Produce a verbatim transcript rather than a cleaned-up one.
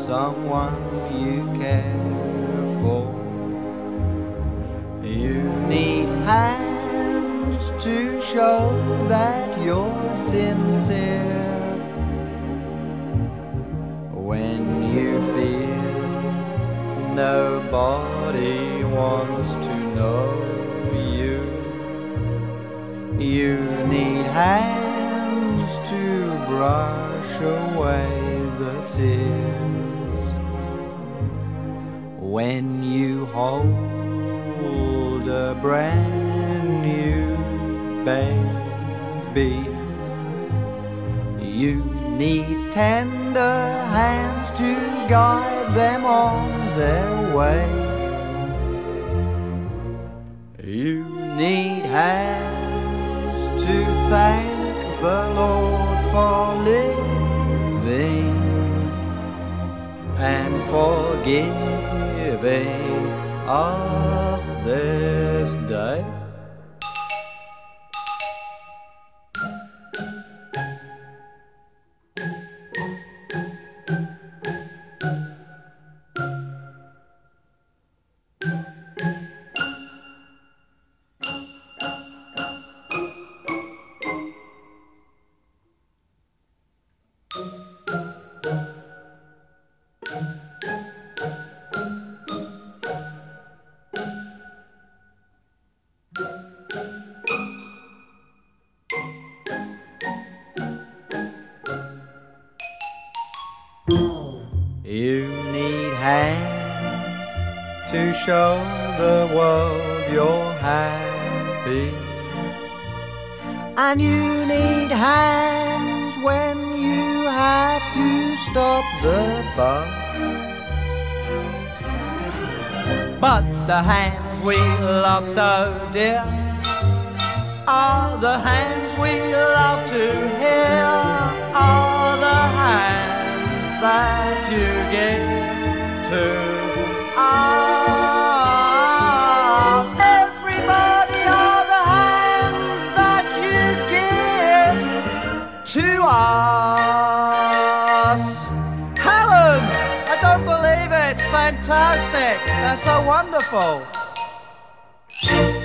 someone you care for. You need hands to show that you're sincere. When you feel nobody wants to know you, you need hands to brush away the tears. When you hold a brand new baby, you need tender hands to guide them on their way. You need hands to thank the Lord for living and forgiving us this day. You need hands to show the world you're happy, and you need hands when you have to stop the bus. But the hands we love so dear are the hands we love to hear, are the hands that you give to us. Everybody are the hands that you give to us. Helen, I don't believe it. It's fantastic. They're so wonderful.